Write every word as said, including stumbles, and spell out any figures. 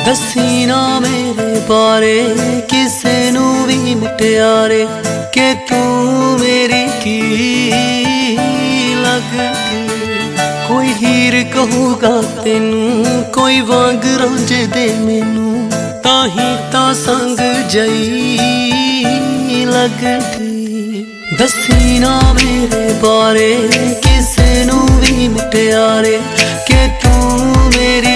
दसी ना मेरे बारे किसे नू भी मुटियारे के तू मेरी की लगदी। कोई हीर कहूगा तेनू कोई वांग रांझे दे मैनू ताही ता संग जई लगदी। दसी ना मेरे बारे किसे नू भी मुटियारे के तू मेरी